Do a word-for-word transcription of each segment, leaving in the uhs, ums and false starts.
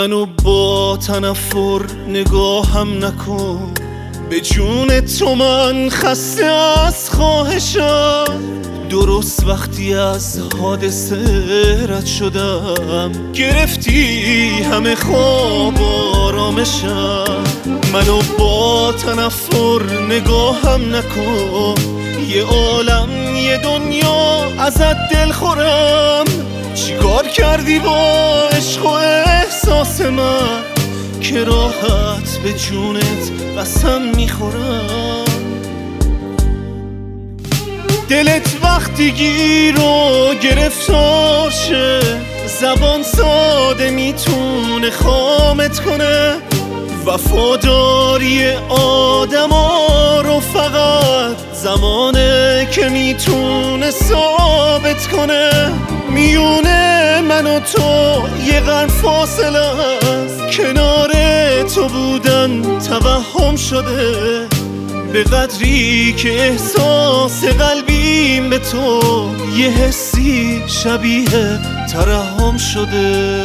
منو با تنفر نگاهم نکن، به جون تو من خسته از خواهشم. درست وقتی از حادثه رد شدم، گرفتی همه خواب آرامشم. منو با تنفر نگاهم نکن، یه عالم یه دنیا ازت دل خورم. چیکار کردی با عشق و احساس من که راحت به جونت قسم میخورم؟ دلت وقتی گیر و گرفتار شه، زبان ساده میتونه خامت کنه. وفاداری آدم ها رو فقط زمانه که میتونه ثابت کنه. میونه من و تو یه قرن فاصله است، کنار تو بودن توهم شده. به قدری که احساس قلبیم به تو یه حسی شبیه ترحم شده.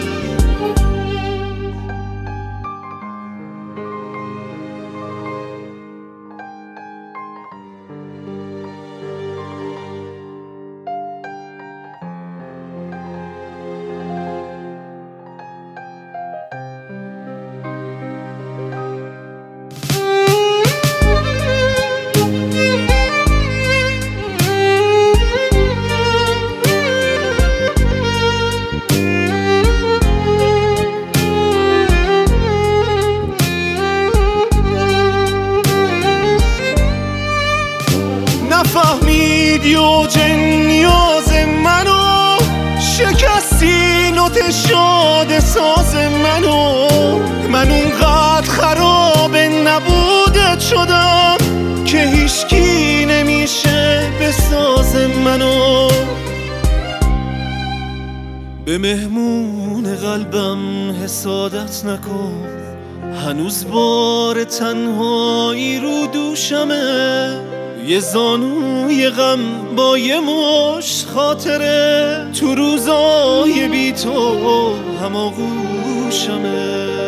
نفهمیدی و جنیاز منو، شکستی نوت شاد ساز منو. من اونقدر خرابه نبودت شدم که هیچکی نمیشه بساز منو. به مهمون قلبم حسادت نکن، هنوز بار تنهایی رو دوشمه. یه زانوی غم با یه مشت خاطره، تو روزای بی تو هماغوشمه.